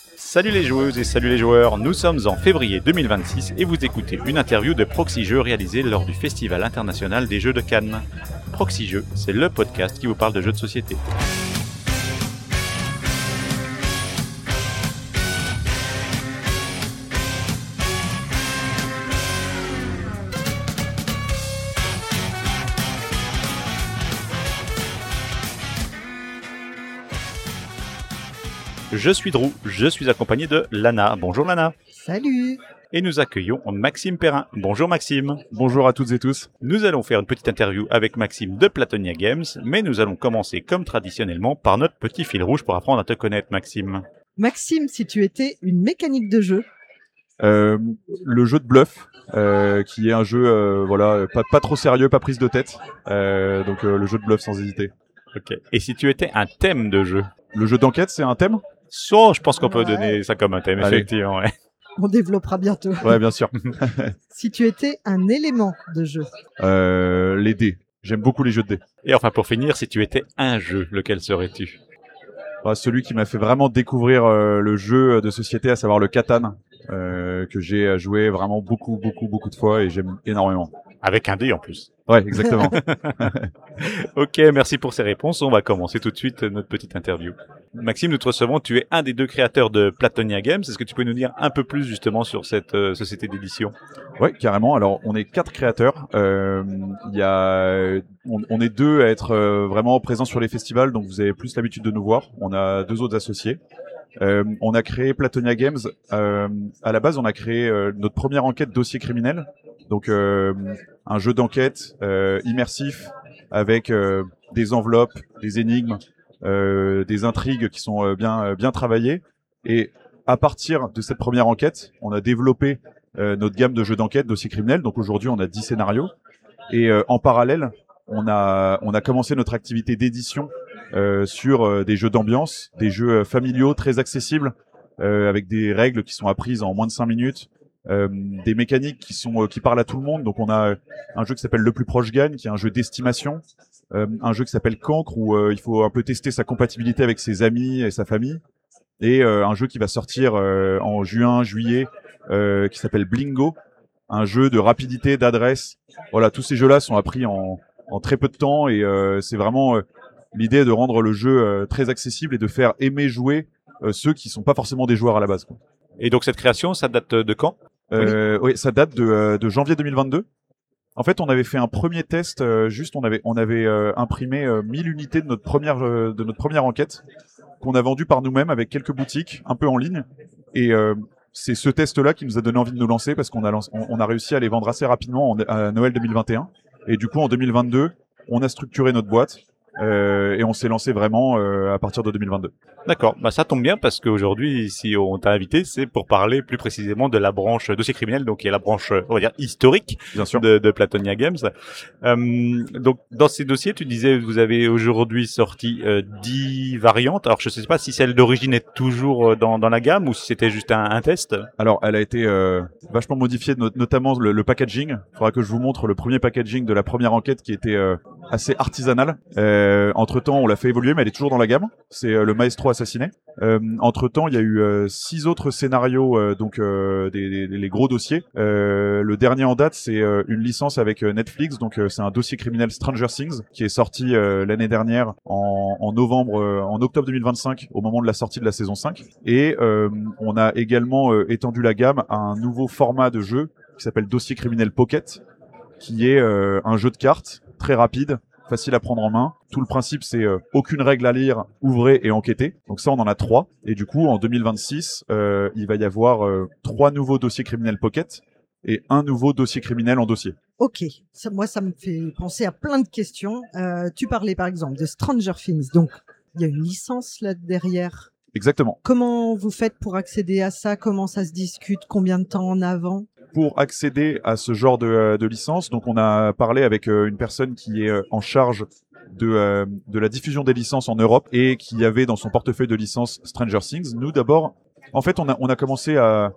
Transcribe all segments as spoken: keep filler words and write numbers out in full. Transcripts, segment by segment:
Salut les joueuses et salut les joueurs, nous sommes en février deux mille vingt-six et vous écoutez une interview de Proxy Jeux réalisée lors du Festival international des jeux de Cannes. Proxy Jeux, c'est le podcast qui vous parle de jeux de société. Je suis Drew, je suis accompagné de Lana. Bonjour Lana. Salut. Et nous accueillons Maxime Perrin. Bonjour Maxime. Bonjour à toutes et tous. Nous allons faire une petite interview avec Maxime de Platonia Games, mais nous allons commencer comme traditionnellement par notre petit fil rouge pour apprendre à te connaître, Maxime. Maxime, si tu étais une mécanique de jeu. Euh, le jeu de bluff, euh, qui est un jeu, euh, voilà, pas, pas trop sérieux, pas prise de tête. Euh, donc euh, le jeu de bluff sans hésiter. Ok. Et si tu étais un thème de jeu? Le jeu d'enquête, c'est un thème? So, je pense qu'on peut Ouais. donner ça comme un thème, Allez. effectivement. Ouais. On développera bientôt. Ouais, bien sûr. Si tu étais un élément de jeu. euh, les dés. J'aime beaucoup les jeux de dés. Et enfin, pour finir, si tu étais un jeu, lequel serais-tu? Bah, celui qui m'a fait vraiment découvrir euh, le jeu de société, à savoir le Catan, euh, que j'ai joué vraiment beaucoup, beaucoup, beaucoup de fois et j'aime énormément. Avec un dé en plus. Ouais, exactement. Ok, merci pour ces réponses. On va commencer tout de suite notre petite interview. Maxime, nous te recevons. Tu es un des deux créateurs de Platonia Games. Est-ce que tu peux nous dire un peu plus justement sur cette euh, société d'édition? Ouais, carrément. Alors, on est quatre créateurs. Euh, Il y a, on, on est deux à être euh, vraiment présents sur les festivals, donc vous avez plus l'habitude de nous voir. On a deux autres associés. Euh, on a créé Platonia Games. Euh, à la base, on a créé euh, notre première enquête dossier criminel. Donc, euh, un jeu d'enquête euh, immersif avec euh, des enveloppes, des énigmes, euh, des intrigues qui sont euh, bien euh, bien travaillées. Et à partir de cette première enquête, on a développé euh, notre gamme de jeux d'enquête, dossier criminel. Donc aujourd'hui, on a dix scénarios. Et euh, en parallèle, on a on a commencé notre activité d'édition euh, sur euh, des jeux d'ambiance, des jeux euh, familiaux très accessibles, euh, avec des règles qui sont apprises en moins de cinq minutes. Euh, des mécaniques qui sont euh, qui parlent à tout le monde. Donc on a euh, un jeu qui s'appelle Le Plus Proche Gagne, qui est un jeu d'estimation, euh, un jeu qui s'appelle Cancre où euh, il faut un peu tester sa compatibilité avec ses amis et sa famille, et euh, un jeu qui va sortir euh, en juin, juillet, euh, qui s'appelle Blingo, un jeu de rapidité, d'adresse. Voilà, tous ces jeux-là sont appris en en très peu de temps et euh, c'est vraiment euh, l'idée de rendre le jeu euh, très accessible et de faire aimer jouer euh, ceux qui sont pas forcément des joueurs à la base, quoi. Et donc cette création, ça date de quand? Euh, oui, ça date de, euh, de janvier deux mille vingt-deux. En fait, on avait fait un premier test, euh, juste on avait on avait euh, imprimé euh, mille unités de notre première euh, de notre première enquête qu'on a vendu par nous-mêmes avec quelques boutiques, un peu en ligne. Et euh, c'est ce test-là qui nous a donné envie de nous lancer parce qu'on a lancé, on, on a réussi à les vendre assez rapidement en, à Noël deux mille vingt et un. Et du coup, en deux mille vingt-deux, on a structuré notre boîte. Euh, et on s'est lancé vraiment euh, à partir de deux mille vingt-deux. D'accord, bah ça tombe bien parce qu'aujourd'hui, si on t'a invité, c'est pour parler plus précisément de la branche dossier criminel, donc qui est la branche, on va dire, historique Bien sûr. de, de Platonia Games. Euh, donc dans ces dossiers, tu disais, vous avez aujourd'hui sorti euh, dix variantes. Alors je sais pas si celle d'origine est toujours dans, dans la gamme ou si c'était juste un, un test. Alors, elle a été euh, vachement modifiée, not- notamment le, le packaging. Il faudra que je vous montre le premier packaging de la première enquête qui était euh, assez artisanal. Euh, entre-temps, on l'a fait évoluer, mais elle est toujours dans la gamme. C'est euh, le Maestro Assassiné. Euh, entre-temps, il y a eu euh, six autres scénarios, euh, donc euh, des, des- les gros dossiers. Euh, le dernier en date, c'est euh, une licence avec euh, Netflix, donc euh, c'est un dossier criminel Stranger Things qui est sorti euh, l'année dernière en, en novembre, euh, en octobre deux mille vingt-cinq, au moment de la sortie de la saison cinq. Et euh, on a également euh, étendu la gamme à un nouveau format de jeu qui s'appelle Dossier criminel Pocket, qui est euh, un jeu de cartes très rapide, facile à prendre en main. Tout le principe, c'est euh, aucune règle à lire, ouvrez et enquêtez. Donc ça, on en a trois. Et du coup, en deux mille vingt-six, euh, il va y avoir euh, trois nouveaux dossiers criminels Pocket et un nouveau dossier criminel en dossier. Ok, ça, moi ça me fait penser à plein de questions. Euh, tu parlais par exemple de Stranger Things, donc il y a une licence là derrière. Exactement. Comment vous faites pour accéder à ça? Comment ça se discute? Combien de temps en avant? Pour accéder à ce genre de, euh, de licence, donc on a parlé avec euh, une personne qui est euh, en charge de, euh, de la diffusion des licences en Europe et qui avait dans son portefeuille de licences Stranger Things. Nous d'abord, en fait, on a, on a commencé à,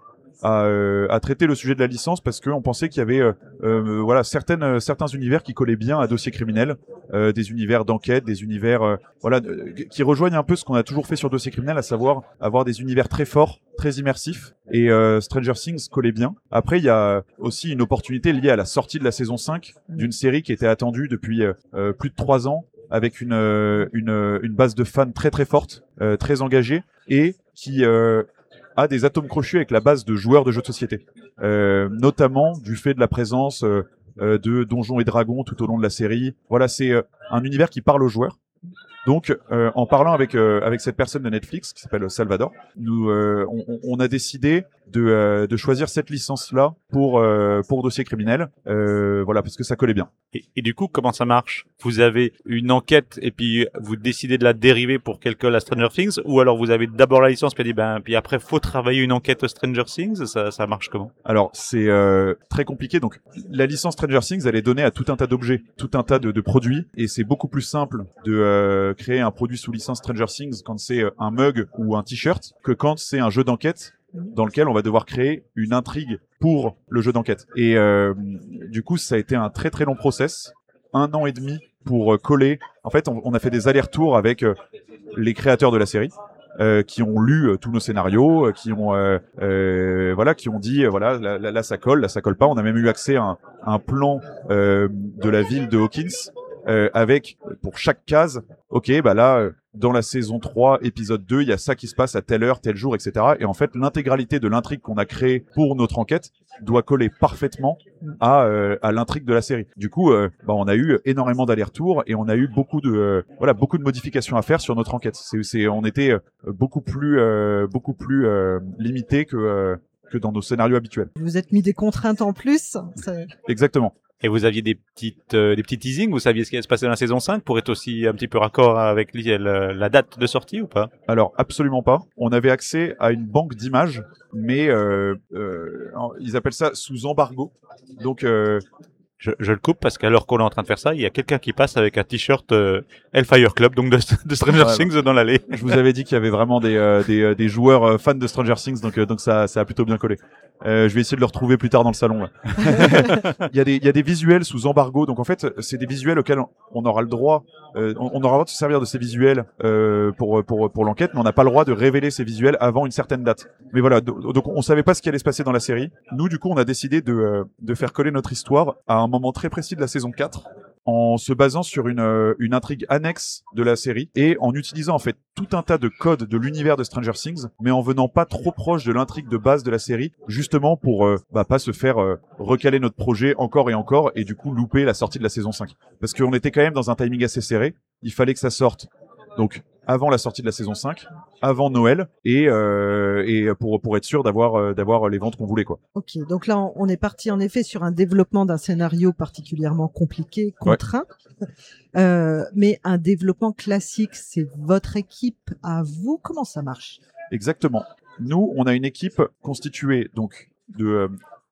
à, euh, à traiter le sujet de la licence parce qu'on pensait qu'il y avait euh, euh, voilà certaines certains univers qui collaient bien à Dossier criminel, euh, des univers d'enquête, des univers euh, voilà euh, qui rejoignent un peu ce qu'on a toujours fait sur Dossier criminel, à savoir avoir des univers très forts, très immersifs, et euh, Stranger Things collait bien. Après, il y a aussi une opportunité liée à la sortie de la saison cinq d'une série qui était attendue depuis euh, plus de trois ans, avec une, euh, une, une base de fans très très forte, euh, très engagée, et qui euh, a des atomes crochus avec la base de joueurs de jeux de société, euh, notamment du fait de la présence euh, euh, de Donjons et Dragons tout au long de la série. Voilà, c'est euh, un univers qui parle aux joueurs. Donc, euh, en parlant avec euh, avec cette personne de Netflix qui s'appelle Salvador, nous euh, on, on a décidé de euh, de choisir cette licence-là pour euh, pour Dossier criminel, euh, voilà, parce que ça collait bien. Et, et du coup, comment ça marche? Vous avez une enquête et puis vous décidez de la dériver pour qu'elle colle à Stranger Things, ou alors vous avez d'abord la licence puis dit ben puis après faut travailler une enquête Stranger Things. Ça ça marche comment? Alors c'est euh, très compliqué. Donc la licence Stranger Things, elle est donnée à tout un tas d'objets, tout un tas de, de produits, et c'est beaucoup plus simple de euh, créer un produit sous licence Stranger Things quand c'est un mug ou un t-shirt que quand c'est un jeu d'enquête dans lequel on va devoir créer une intrigue pour le jeu d'enquête. Et euh, du coup, ça a été un très très long process, un an et demi pour coller. En fait, on, on a fait des allers-retours avec euh, les créateurs de la série, euh, qui ont lu euh, tous nos scénarios, euh, qui ont euh, euh, voilà, qui ont dit euh, voilà, là, là, là ça colle, là ça colle pas. On a même eu accès à un, un plan euh, de la ville de Hawkins. Euh, avec pour chaque case, ok, bah là euh, dans la saison trois épisode deux, il y a ça qui se passe à telle heure, tel jour, etc. Et en fait, l'intégralité de l'intrigue qu'on a créée pour notre enquête doit coller parfaitement à euh, à l'intrigue de la série. Du coup, euh, bah on a eu énormément d'allers-retours et on a eu beaucoup de euh, voilà beaucoup de modifications à faire sur notre enquête. C'est c'est on était euh, beaucoup plus euh, beaucoup plus euh, limité que euh, que dans nos scénarios habituels. Vous êtes mis des contraintes en plus. Ça... Exactement. Et vous aviez des petites, euh, des petits teasings, vous saviez ce qui allait se passer dans la saison cinq pour être aussi un petit peu raccord avec la, la date de sortie ou pas? Alors, absolument pas. On avait accès à une banque d'images, mais euh, euh, ils appellent ça sous embargo. Donc, euh, je, je le coupe parce qu'à l'heure qu'on est en train de faire ça, il y a quelqu'un qui passe avec un t-shirt euh, Hellfire Club, donc de, de Stranger ouais, Things dans l'allée. Je vous avais dit qu'il y avait vraiment des, euh, des, des joueurs euh, fans de Stranger Things, donc, euh, donc ça, ça a plutôt bien collé. Euh, je vais essayer de le retrouver plus tard dans le salon. Là. il y a des, il y a des visuels sous embargo, donc en fait, c'est des visuels auxquels on aura le droit, euh, on, on aura le droit de se servir de ces visuels euh, pour pour pour l'enquête, mais on n'a pas le droit de révéler ces visuels avant une certaine date. Mais voilà, donc on savait pas ce qui allait se passer dans la série. Nous, du coup, on a décidé de euh, de faire coller notre histoire à un moment très précis de la saison quatre, en se basant sur une euh, une intrigue annexe de la série et en utilisant en fait tout un tas de codes de l'univers de Stranger Things, mais en venant pas trop proche de l'intrigue de base de la série, justement pour euh, bah pas se faire euh, recaler notre projet encore et encore et du coup louper la sortie de la saison cinq. Parce qu'on était quand même dans un timing assez serré, il fallait que ça sorte donc avant la sortie de la saison cinq, avant Noël, et euh, et pour pour être sûr d'avoir euh, d'avoir les ventes qu'on voulait, quoi. Ok, donc là on est parti en effet sur un développement d'un scénario particulièrement compliqué, contraint, ouais. euh, mais un développement classique, c'est votre équipe à vous. Comment ça marche? Exactement. Nous, on a une équipe constituée donc de euh,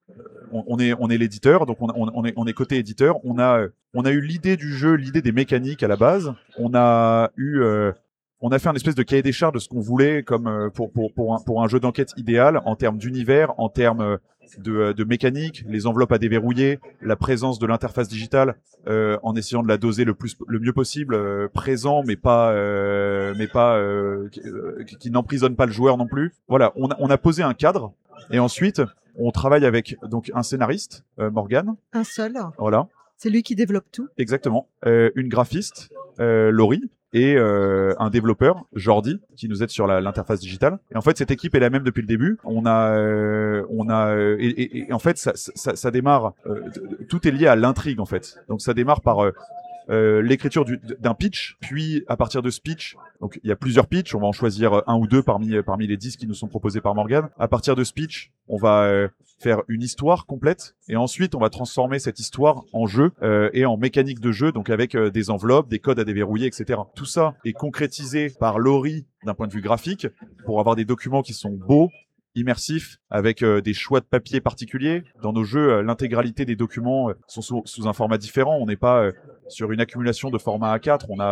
On, on est on est l'éditeur, donc on, on, on est on est côté éditeur. On a on a eu l'idée du jeu, l'idée des mécaniques à la base. On a eu euh, on a fait un espèce de cahier des charges de ce qu'on voulait comme euh, pour pour pour un pour un jeu d'enquête idéal en termes d'univers, en termes de de mécanique, les enveloppes à déverrouiller, la présence de l'interface digitale, euh, en essayant de la doser le plus le mieux possible, euh, présent mais pas euh, mais pas euh, qui, euh, qui n'emprisonne pas le joueur non plus. Voilà, on a on a posé un cadre et ensuite on travaille avec donc un scénariste, euh, Morgane. Un seul. Voilà. C'est lui qui développe tout. Exactement. Euh, une graphiste, euh, Laurie, et euh, un développeur, Jordi, qui nous aide sur la, l'interface digitale. Et en fait, cette équipe est la même depuis le début. On a, euh, on a, euh, et, et, et en fait, ça, ça, ça démarre. Euh, tout est lié à l'intrigue en fait. Donc ça démarre par euh, Euh, l'écriture du, d'un pitch, puis à partir de ce pitch, donc il y a plusieurs pitchs, on va en choisir un ou deux parmi parmi les dix qui nous sont proposés par Morgane. À partir de ce pitch, on va euh, faire une histoire complète et ensuite on va transformer cette histoire en jeu euh, et en mécanique de jeu, donc avec euh, des enveloppes, des codes à déverrouiller, et cetera. Tout ça est concrétisé par Laurie d'un point de vue graphique pour avoir des documents qui sont beaux, immersif, avec euh, des choix de papier particuliers. Dans nos jeux, euh, l'intégralité des documents euh, sont sous, sous un format différent. On n'est pas euh, sur une accumulation de format A quatre. On a, euh,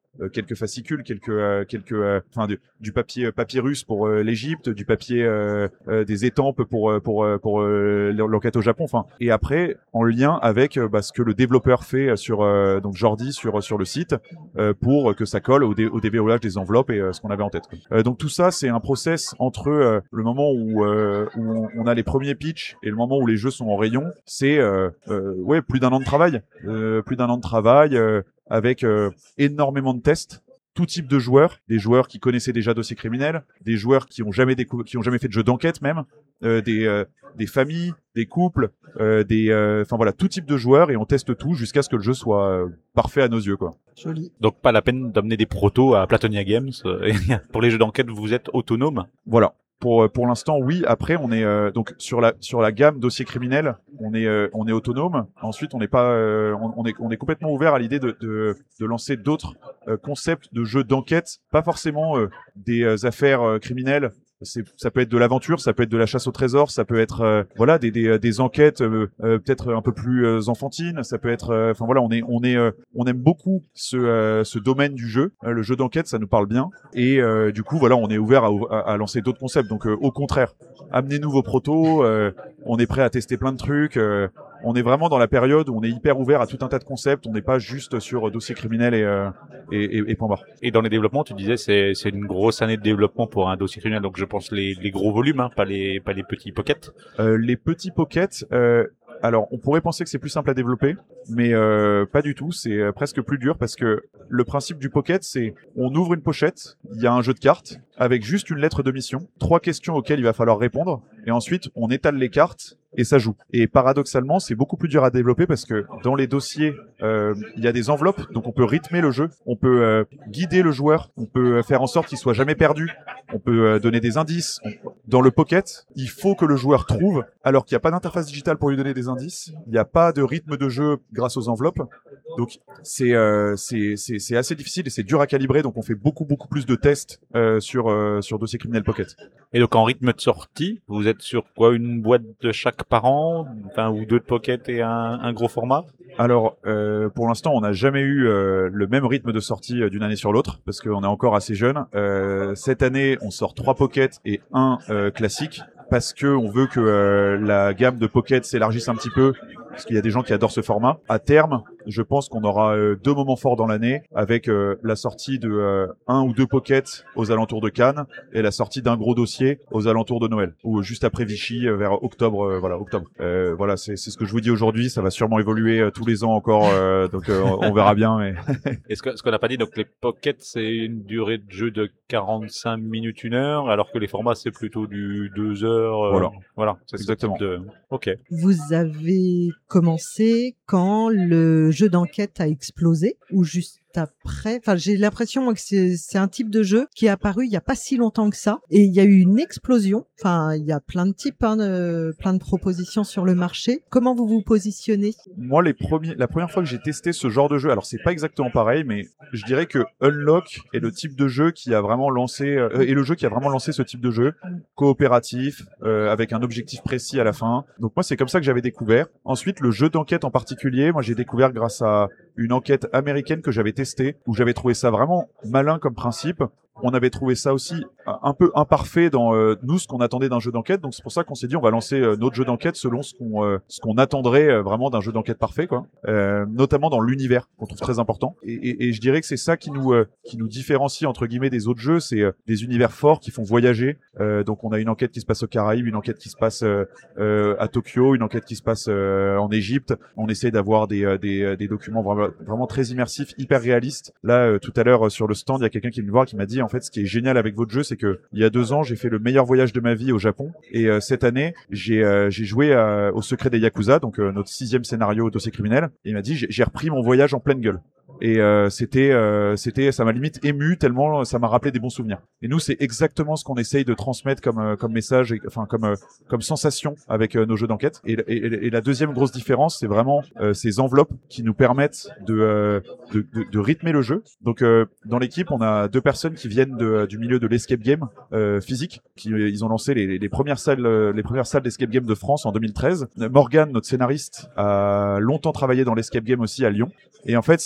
euh, quelques fascicules, quelques, euh, quelques, euh, enfin du, du papier euh, papyrus pour euh, l'Égypte, du papier, euh, euh, des étampes pour euh, pour euh, pour euh, l'enquête au Japon. Enfin, et après en lien avec euh, bah, ce que le développeur fait sur euh, donc Jordi sur sur le site euh, pour que ça colle au, dé, au déverrouillage des enveloppes et euh, ce qu'on avait en tête. Euh, donc tout ça, c'est un process entre euh, le moment où, euh, où on a les premiers pitchs et le moment où les jeux sont en rayon. C'est euh, euh, ouais plus d'un an de travail, euh, plus d'un an de travail euh, avec euh, énormément de tests. Tout type de joueurs, des joueurs qui connaissaient déjà dossiers criminels, des joueurs qui ont jamais décou- qui ont jamais fait de jeu d'enquête même, euh, des euh, des familles, des couples, euh, des enfin euh, voilà tout type de joueurs et on teste tout jusqu'à ce que le jeu soit euh, parfait à nos yeux quoi. Joli. Donc pas la peine d'amener des protos à Platonia Games. Pour les jeux d'enquête, vous êtes autonome. Voilà. Pour pour l'instant, oui. Après, on est euh, donc sur la sur la gamme dossier criminel, on est euh, on est autonome. Ensuite, on n'est pas euh, on, on est on est complètement ouvert à l'idée de de, de lancer d'autres euh, concepts de jeux d'enquête, pas forcément euh, des euh, affaires euh, criminelles. C'est, ça peut être de l'aventure, ça peut être de la chasse au trésor, ça peut être euh, voilà des des, des enquêtes euh, euh, peut-être un peu plus euh, enfantines, ça peut être enfin euh, voilà on est on est euh, on aime beaucoup ce euh, ce domaine du jeu, euh, le jeu d'enquête ça nous parle bien et euh, du coup voilà on est ouvert à, à, à lancer d'autres concepts donc euh, au contraire amenez-nous vos protos, euh, on est prêt à tester plein de trucs. Euh, on est vraiment dans la période où on est hyper ouvert à tout un tas de concepts. On n'est pas juste sur dossier criminel et, euh, et, et, et point barre. Et dans les développements, tu disais c'est c'est une grosse année de développement pour un dossier criminel. Donc je pense les les gros volumes, hein, pas les pas les petits pockets. Euh, les petits pockets. Euh, alors, on pourrait penser que c'est plus simple à développer, mais euh, pas du tout. C'est euh, presque plus dur parce que le principe du pocket, c'est on ouvre une pochette, il y a un jeu de cartes avec juste une lettre de mission, trois questions auxquelles il va falloir répondre, et ensuite on étale les cartes et ça joue. Et paradoxalement, c'est beaucoup plus dur à développer parce que dans les dossiers, euh, il y a des enveloppes, donc on peut rythmer le jeu, on peut euh, guider le joueur, on peut faire en sorte qu'il soit jamais perdu, on peut euh, donner des indices. Dans le pocket, il faut que le joueur trouve, alors qu'il n'y a pas d'interface digitale pour lui donner des indices, il n'y a pas de rythme de jeu grâce aux enveloppes, donc c'est euh, c'est c'est c'est assez difficile et c'est dur à calibrer, donc on fait beaucoup beaucoup plus de tests euh, sur euh, sur dossier criminel pocket. Et donc en rythme de sortie, vous êtes sur quoi, une boîte de chaque par an, enfin ou deux de pocket et un, un gros format? Alors, euh, pour l'instant, on n'a jamais eu euh, le même rythme de sortie euh, d'une année sur l'autre, parce qu'on est encore assez jeune. Euh, cette année, on sort trois pockets et un euh, classique, parce que on veut que euh, la gamme de pockets s'élargisse un petit peu, parce qu'il y a des gens qui adorent ce format. À terme, je pense qu'on aura euh, deux moments forts dans l'année, avec euh, la sortie de euh, un ou deux pockets aux alentours de Cannes, et la sortie d'un gros dossier aux alentours de Noël, ou juste après Vichy, euh, vers octobre. Euh, voilà, octobre. Euh, voilà, c'est c'est ce que je vous dis aujourd'hui. Ça va sûrement évoluer euh, tous les ans encore, euh, donc euh, on verra bien. Mais Et ce que ce qu'on n'a pas dit, donc les pockets, c'est une durée de jeu de quarante-cinq minutes, une heure, alors que les formats c'est plutôt du deux heures. Euh, Voilà. Voilà, c'est ce Exactement. type de... Ok. Vous avez commencé quand le jeu d'enquête a explosé ou juste après? Enfin, j'ai l'impression moi que c'est c'est un type de jeu qui est apparu il y a pas si longtemps que ça et il y a eu une explosion. Enfin, il y a plein de types, hein, de, plein de propositions sur le marché. Comment vous vous positionnez? moi, les premiers, la première fois que j'ai testé ce genre de jeu, alors c'est pas exactement pareil, mais je dirais que Unlock est le type de jeu qui a vraiment lancé, euh, est le jeu qui a vraiment lancé ce type de jeu coopératif, euh, avec un objectif précis à la fin. Donc moi, c'est comme ça que j'avais découvert. Ensuite, le jeu d'enquête en particulier, moi j'ai découvert grâce à une enquête américaine que j'avais testée, où j'avais trouvé ça vraiment malin comme principe. On avait trouvé ça aussi un peu imparfait dans euh, nous ce qu'on attendait d'un jeu d'enquête, donc c'est pour ça qu'on s'est dit on va lancer euh, notre jeu d'enquête selon ce qu'on euh, ce qu'on attendrait euh, vraiment d'un jeu d'enquête parfait, quoi. Euh, notamment dans l'univers qu'on trouve très important. Et, et, et je dirais que c'est ça qui nous euh, qui nous différencie entre guillemets des autres jeux, c'est euh, des univers forts qui font voyager. Euh, donc on a une enquête qui se passe aux Caraïbes, une enquête qui se passe euh, euh, à Tokyo, une enquête qui se passe euh, en Égypte. On essaie d'avoir des euh, des, des documents vraiment vraiment très immersifs, hyper réalistes. Là euh, tout à l'heure euh, sur le stand, il y a quelqu'un qui est venu me voir qui m'a dit en fait ce qui est génial avec votre jeu, c'est que il y a deux ans j'ai fait le meilleur voyage de ma vie au Japon et euh, cette année j'ai euh, j'ai joué euh, au Secret des Yakuza, donc euh, notre sixième scénario dossier criminel. Et il m'a dit j'ai, j'ai repris mon voyage en pleine gueule. Et euh, c'était, euh, c'était, ça m'a limite ému tellement ça m'a rappelé des bons souvenirs. Et nous, c'est exactement ce qu'on essaye de transmettre comme euh, comme message, et, enfin comme euh, comme sensation avec euh, nos jeux d'enquête. Et, et, et la deuxième grosse différence, c'est vraiment euh, ces enveloppes qui nous permettent de euh, de, de, de rythmer le jeu. Donc euh, dans l'équipe, on a deux personnes qui viennent de, du milieu de l'escape game euh, physique. Qui ils ont lancé les, les premières salles, euh, les premières salles d'escape game de France en deux mille treize. Morgane, notre scénariste, a longtemps travaillé dans l'escape game aussi à Lyon. Et en fait, c'est cette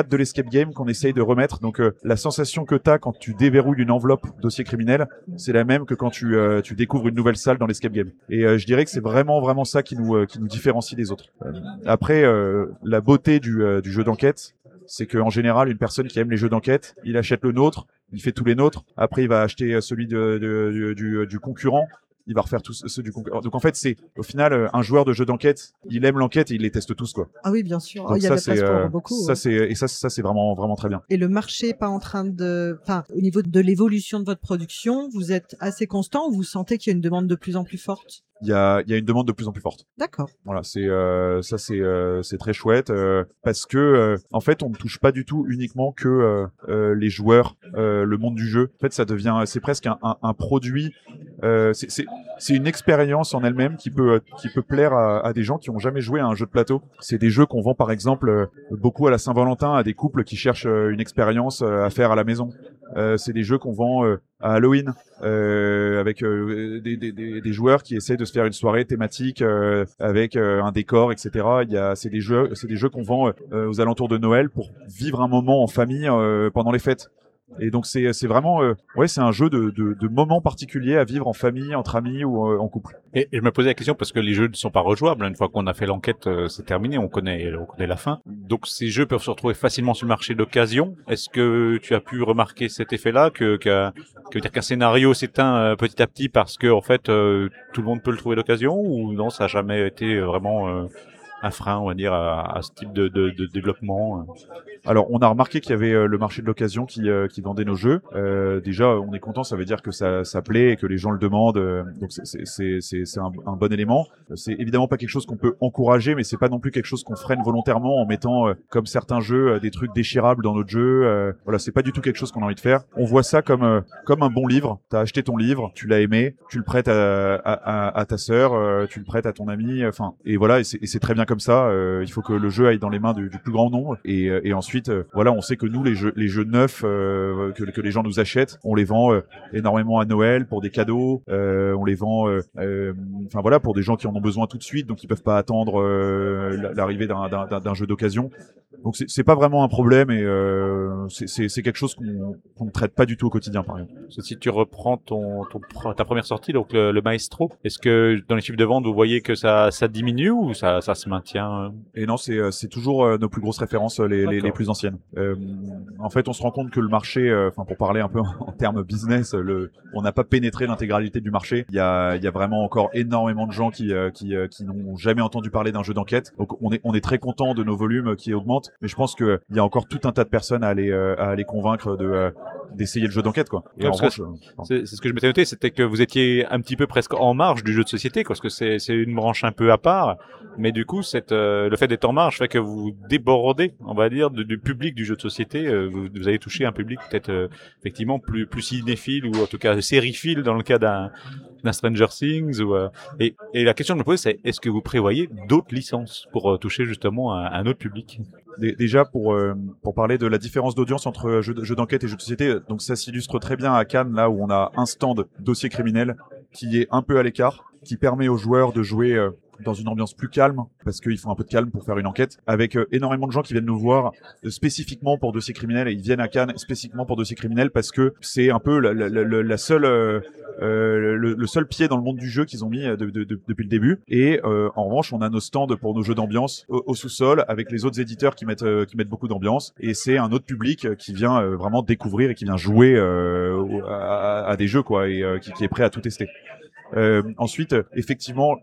pattes de l'escape game qu'on essaye de remettre. Donc euh, la sensation que t'as quand tu déverrouilles une enveloppe dossier criminel, c'est la même que quand tu euh, tu découvres une nouvelle salle dans l'escape game. Et euh, je dirais que c'est vraiment vraiment ça qui nous euh, qui nous différencie des autres. Euh, après euh, la beauté du euh, du jeu d'enquête, c'est qu'en général, une personne qui aime les jeux d'enquête, il achète le nôtre, il fait tous les nôtres. Après, il va acheter celui de, de, de, du, du concurrent. Il va refaire tous ceux du concurrent. Donc en fait, c'est au final un joueur de jeu d'enquête. Il aime l'enquête et il les teste tous, quoi. Ah oui, bien sûr. Donc il y a ça, de la place c'est, pour euh, beaucoup. ça ouais. c'est et ça ça c'est vraiment vraiment très bien. Et le marché est pas en train de, enfin, au niveau de l'évolution de votre production, vous êtes assez constant ou vous sentez qu'il y a une demande de plus en plus forte? Il y a il y a une demande de plus en plus forte. D'accord. Voilà, c'est euh, ça c'est euh, c'est très chouette euh, parce que euh, en fait on ne touche pas du tout uniquement que euh, euh, les joueurs, euh, le monde du jeu. En fait, ça devient c'est presque un, un, un produit. Euh, c'est c'est c'est une expérience en elle-même qui peut qui peut plaire à, à des gens qui ont jamais joué à un jeu de plateau. C'est des jeux qu'on vend par exemple euh, beaucoup à la Saint-Valentin à des couples qui cherchent euh, une expérience euh, à faire à la maison. Euh, c'est des jeux qu'on vend euh, à Halloween euh, avec euh, des, des, des, des joueurs qui essaient de se faire une soirée thématique euh, avec euh, un décor, et cetera. Il y a, c'est des jeux, c'est des jeux qu'on vend euh, aux alentours de Noël pour vivre un moment en famille euh, pendant les fêtes. Et donc c'est c'est vraiment euh, ouais c'est un jeu de, de de moments particuliers à vivre en famille, entre amis ou euh, en couple. Et, et je me posais la question parce que les jeux ne sont pas rejouables. Une fois qu'on a fait l'enquête, euh, c'est terminé, on connaît on connaît la fin. Donc ces jeux peuvent se retrouver facilement sur le marché d'occasion. Est-ce que tu as pu remarquer cet effet-là que qu'un que dire qu'un scénario s'éteint euh, petit à petit parce que en fait euh, tout le monde peut le trouver d'occasion, ou non, ça a jamais été vraiment euh, un frein, on va dire, à, à ce type de, de, de développement? Alors, on a remarqué qu'il y avait euh, le marché de l'occasion qui, euh, qui vendait nos jeux. Euh, déjà, on est content, ça veut dire que ça, ça plaît et que les gens le demandent. Euh, donc, c'est, c'est, c'est, c'est, c'est un, un bon élément. C'est évidemment pas quelque chose qu'on peut encourager, mais c'est pas non plus quelque chose qu'on freine volontairement en mettant, euh, comme certains jeux, euh, des trucs déchirables dans notre jeu. Euh, voilà, c'est pas du tout quelque chose qu'on a envie de faire. On voit ça comme euh, comme un bon livre. T'as acheté ton livre, tu l'as aimé, tu le prêtes à, à, à, à ta sœur, euh, tu le prêtes à ton ami. Enfin, et voilà, et c'est, et c'est très bien comme ça. Euh, il faut que le jeu aille dans les mains du, du plus grand nombre. Et, et ensuite, euh, voilà, on sait que nous, les jeux, les jeux neufs euh, que, que les gens nous achètent, on les vend euh, énormément à Noël pour des cadeaux. Euh, on les vend, euh, euh, enfin voilà, pour des gens qui en ont besoin tout de suite, donc ils peuvent pas attendre euh, l'arrivée d'un, d'un, d'un jeu d'occasion. Donc c'est, c'est pas vraiment un problème et euh, c'est, c'est, c'est quelque chose qu'on, qu'on ne traite pas du tout au quotidien, par exemple. Si tu reprends ton, ton ta première sortie, donc le, le Maestro, est-ce que dans les chiffres de vente vous voyez que ça ça diminue ou ça ça se maintient? Et non, c'est c'est toujours euh, nos plus grosses références, les, les, les plus anciennes. Euh, en fait, on se rend compte que le marché, enfin euh, pour parler un peu en, en termes business, le, on n'a pas pénétré l'intégralité du marché. Il y a il y a vraiment encore énormément de gens qui euh, qui euh, qui n'ont jamais entendu parler d'un jeu d'enquête. Donc on est on est très content de nos volumes qui augmentent. Mais je pense que il y a encore tout un tas de personnes à aller euh, à aller convaincre de euh, d'essayer le jeu d'enquête, quoi. Et ouais, en revanche, que c'est, c'est ce que je m'étais noté, c'était que vous étiez un petit peu presque en marge du jeu de société, parce que c'est c'est une branche un peu à part. Mais du coup, cette euh, le fait d'être en marge fait que vous débordez, on va dire, du, du public du jeu de société. Euh, vous, vous allez toucher un public peut-être euh, effectivement plus plus cinéphile, ou en tout cas sériephile dans le cas d'un d'un Stranger Things. Ou, euh, et, et la question que je me pose, c'est est-ce que vous prévoyez d'autres licences pour euh, toucher justement un, un autre public? Déjà, pour euh, pour parler de la différence d'audience entre jeux jeu d'enquête et jeux de société, donc ça s'illustre très bien à Cannes, là où on a un stand dossier criminel qui est un peu à l'écart, qui permet aux joueurs de jouer euh, dans une ambiance plus calme, parce qu'il faut un peu de calme pour faire une enquête, avec euh, énormément de gens qui viennent nous voir euh, spécifiquement pour dossier criminel, et ils viennent à Cannes spécifiquement pour dossier criminel parce que c'est un peu la, la, la, la seule euh, euh, le, le seul pied dans le monde du jeu qu'ils ont mis de, de, de, depuis le début. Et euh, en revanche, on a nos stands pour nos jeux d'ambiance au, au sous-sol avec les autres éditeurs qui mettent euh, qui mettent beaucoup d'ambiance, et c'est un autre public qui vient euh, vraiment découvrir et qui vient jouer euh, à, à des jeux, quoi, et euh, qui, qui est prêt à tout tester. Euh, ensuite, effectivement,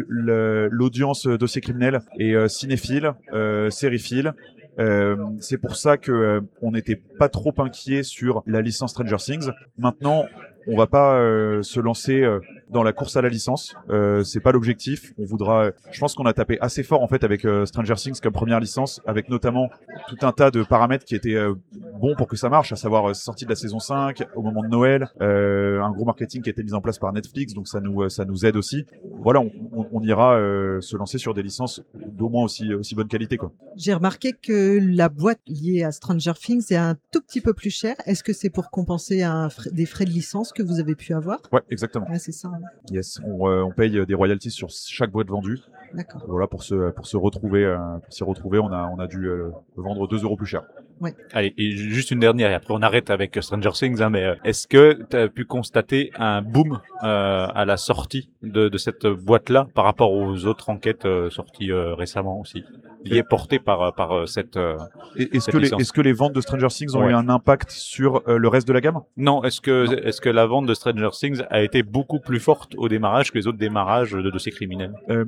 l'audience dossier criminel est euh, cinéphile, euh, sériephile. Euh, c'est pour ça que euh, on n'était pas trop inquiet sur la licence Stranger Things. Maintenant, on va pas euh, se lancer euh, dans la course à la licence. Euh, c'est pas l'objectif. On voudra. Je pense qu'on a tapé assez fort en fait avec euh, Stranger Things comme première licence, avec notamment tout un tas de paramètres qui étaient euh, bons pour que ça marche, à savoir euh, sortie de la saison cinq au moment de Noël, euh, un gros marketing qui a été mis en place par Netflix, donc ça nous ça nous aide aussi. Voilà, on, on, on ira euh, se lancer sur des licences d'au moins aussi aussi bonne qualité, quoi. J'ai remarqué que la boîte liée à Stranger Things est un tout petit peu plus chère. Est-ce que c'est pour compenser un frais, des frais de licence que vous avez pu avoir? Ouais, exactement. Ah, c'est ça. Hein. Yes, on, euh, on paye des royalties sur chaque boîte vendue. D'accord. Voilà, pour se pour se retrouver, euh, pour s'y retrouver, on a on a dû euh, vendre deux euros plus cher. Ouais. Allez, et juste une dernière, et après on arrête avec Stranger Things, hein, mais euh, est-ce que tu as pu constater un boom euh, à la sortie de, de cette boîte-là par rapport aux autres enquêtes euh, sorties euh, récemment aussi, liées portées par, par euh, cette euh, Et est-ce cette que, les, licence. est-ce que les ventes de Stranger Things ont Ouais. eu un impact sur euh, le reste de la gamme? Non, est-ce que Non. est-ce que la vente de Stranger Things a été beaucoup plus forte au démarrage que les autres démarrages de dossiers criminels? Euh,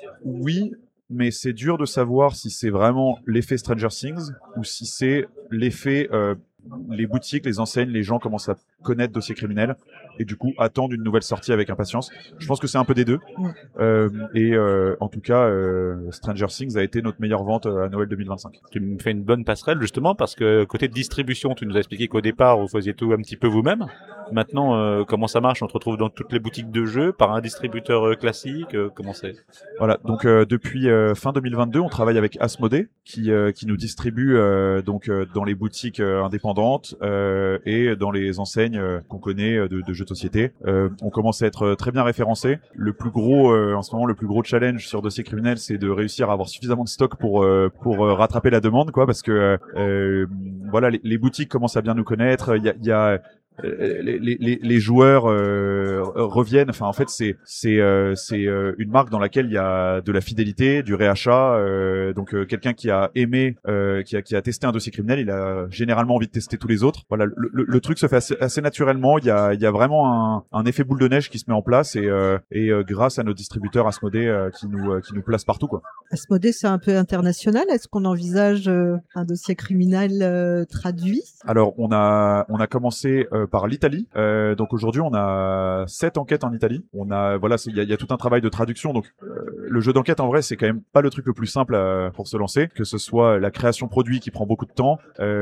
oui, mais c'est dur de savoir si c'est vraiment l'effet Stranger Things ou si c'est l'effet euh, les boutiques, les enseignes, les gens commencent à connaître dossiers criminels et du coup attendent une nouvelle sortie avec impatience. Je pense que c'est un peu des deux. Mm. Euh, et euh, en tout cas, euh, Stranger Things a été notre meilleure vente à Noël deux mille vingt-cinq. Tu me fais une bonne passerelle justement parce que côté distribution, tu nous as expliqué qu'au départ vous faisiez tout un petit peu vous-même. Maintenant, euh, comment ça marche? On te retrouve dans toutes les boutiques de jeux par un distributeur euh, classique. Euh, comment c'est? Voilà. Donc euh, depuis euh, fin deux mille vingt-deux, on travaille avec Asmodée qui euh, qui nous distribue euh, donc euh, dans les boutiques euh, indépendantes euh, et dans les enseignes euh, qu'on connaît euh, de, de jeux de société. Euh, on commence à être très bien référencé. Le plus gros euh, en ce moment, le plus gros challenge sur dossier criminel, c'est de réussir à avoir suffisamment de stock pour euh, pour euh, rattraper la demande, quoi, parce que euh, voilà, les, les boutiques commencent à bien nous connaître. Il y a, il y a Les, les, les joueurs euh, reviennent. Enfin, en fait, c'est c'est euh, c'est euh, une marque dans laquelle il y a de la fidélité, du réachat. Euh, donc, euh, quelqu'un qui a aimé, euh, qui a qui a testé un dossier criminel, il a généralement envie de tester tous les autres. Voilà, le, le, le truc se fait assez, assez naturellement. Il y a il y a vraiment un, un effet boule de neige qui se met en place et euh, et euh, grâce à nos distributeurs Asmodée euh, qui nous euh, qui nous placent partout, quoi. Asmodée, c'est un peu international. Est-ce qu'on envisage euh, un dossier criminel euh, traduit? Alors, on a on a commencé euh, par l'Italie. Euh, donc aujourd'hui, on a sept enquêtes en Italie. On a voilà, il y a, y a tout un travail de traduction. Donc euh, le jeu d'enquête en vrai, c'est quand même pas le truc le plus simple à, pour se lancer. Que ce soit la création produit qui prend beaucoup de temps,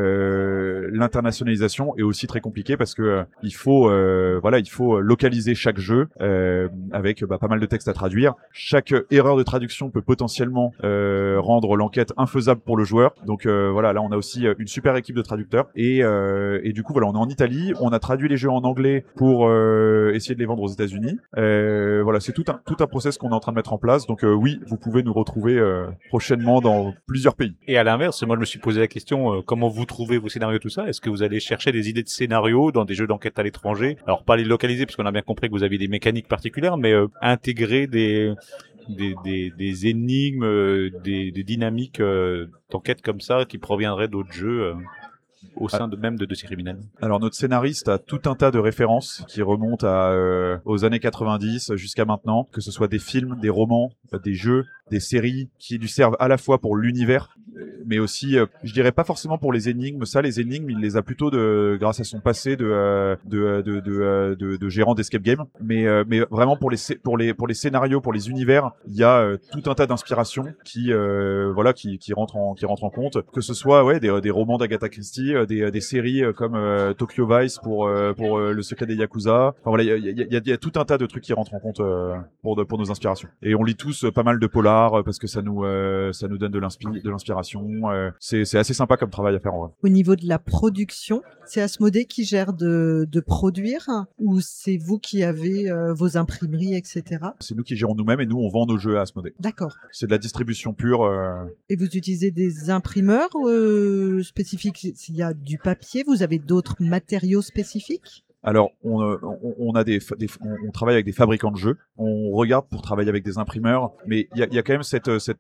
euh, l'internationalisation est aussi très compliqué parce que euh, il faut euh, voilà, il faut localiser chaque jeu euh, avec bah, pas mal de textes à traduire. Chaque erreur de traduction peut potentiellement euh, rendre l'enquête infaisable pour le joueur. Donc euh, voilà, là on a aussi une super équipe de traducteurs et euh, et du coup voilà, on est en Italie, on a traduit les jeux en anglais pour euh, essayer de les vendre aux États-Unis. Euh, voilà, c'est tout un tout un process qu'on est en train de mettre en place. Donc euh, oui, vous pouvez nous retrouver euh, prochainement dans plusieurs pays. Et à l'inverse, moi je me suis posé la question euh, comment vous trouvez vos scénarios, tout ça? Est-ce que vous allez chercher des idées de scénarios dans des jeux d'enquête à l'étranger? Alors pas les localiser parce qu'on a bien compris que vous avez des mécaniques particulières, mais euh, intégrer des Des, des, des énigmes, euh, des, des dynamiques euh, d'enquête comme ça qui proviendraient d'autres jeux euh, au sein de même de dossiers criminels. Alors notre scénariste a tout un tas de références qui remontent à euh, aux années quatre-vingt-dix jusqu'à maintenant, que ce soit des films, des romans, des jeux, des séries qui lui servent à la fois pour l'univers, mais aussi, euh, je dirais pas forcément pour les énigmes. Ça, les énigmes, il les a plutôt de grâce à son passé de euh, de, de, de, de, de, de gérant d'escape game. Mais euh, mais vraiment pour les pour les pour les scénarios, pour les univers, il y a euh, tout un tas d'inspirations qui euh, voilà qui qui rentrent en qui rentrent en compte. Que ce soit ouais des des romans d'Agatha Christie, des des séries comme euh, Tokyo Vice pour euh, pour euh, le secret des Yakuza. Enfin voilà, il y a il y a, y a tout un tas de trucs qui rentrent en compte euh, pour de, pour nos inspirations. Et on lit tous pas mal de polars parce que ça nous euh, ça nous donne de l'inspi- de l'inspiration. Euh, c'est c'est assez sympa comme travail à faire en vrai. Au niveau de la production, c'est Asmodée qui gère de de produire ou c'est vous qui avez euh, vos imprimeries, et cetera. C'est nous qui gérons nous-mêmes et nous on vend nos jeux à Asmodée. D'accord. C'est de la distribution pure. Euh... Et vous utilisez des imprimeurs euh, spécifiques? S'il y a du papier, vous avez d'autres matériaux spécifiques? Alors, on, on, on a des, des on, on travaille avec des fabricants de jeux. On regarde pour travailler avec des imprimeurs, mais il y a, y a quand même cette, cette,